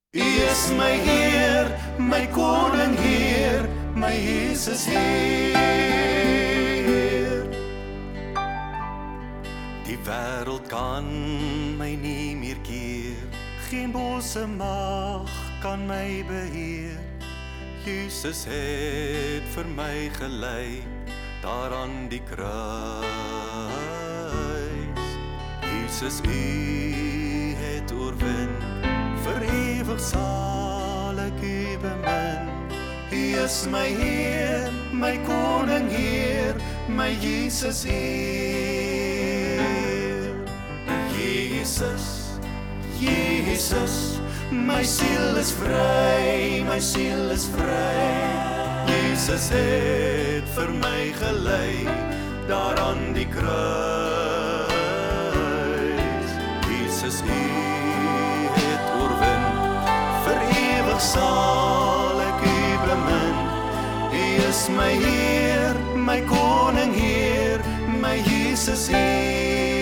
U is my Heer, my Koning Heer, my Jesus Heer. Die wêreld kan my nie meer keer, geen bose mag kan my beheer. Jesus het vir my gelei, daar aan die kruis. Jesus, U het oorwin, vir ewig sal ek U bemin. U is my Heer, my Koning Heer, my Jesus Heer. Jesus, Jesus, my siel is vry, my siel is vry. Jesus het vir my gelei, daar aan die kruis. Jesus, U het oorwin, vir ewig sal ek U bemin. U is my Heer, my Koning Heer, my Jesus Heer.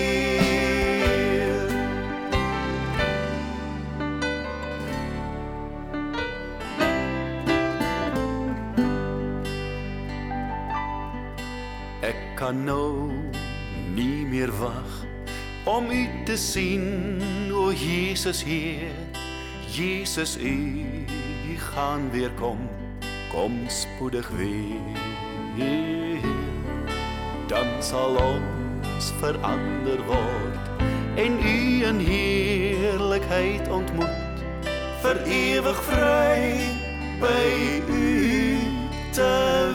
Ek kan nou nie meer wag om U te sien, o Jesus Heer. Jesus, U gaan weer kom spoedig weer. Dan sal ons verander word en U in heerlikheid ontmoet, vir ewig vry by U te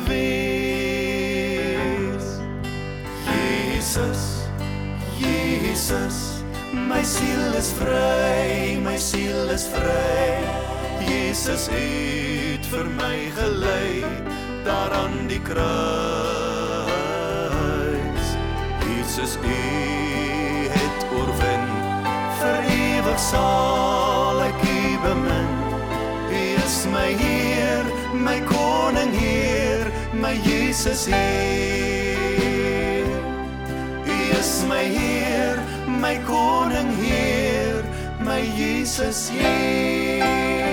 wees. Jesus, Jesus, my siel is vry, my siel is vry. Jesus, U het vir my gelei, daar aan die kruis. Jesus, U het oorwin, vir ewig sal ek U bemin. U is my Heer, my Koning Heer, my Jesus Heer. U is my Heer, my Koning Heer, my Jesus Heer.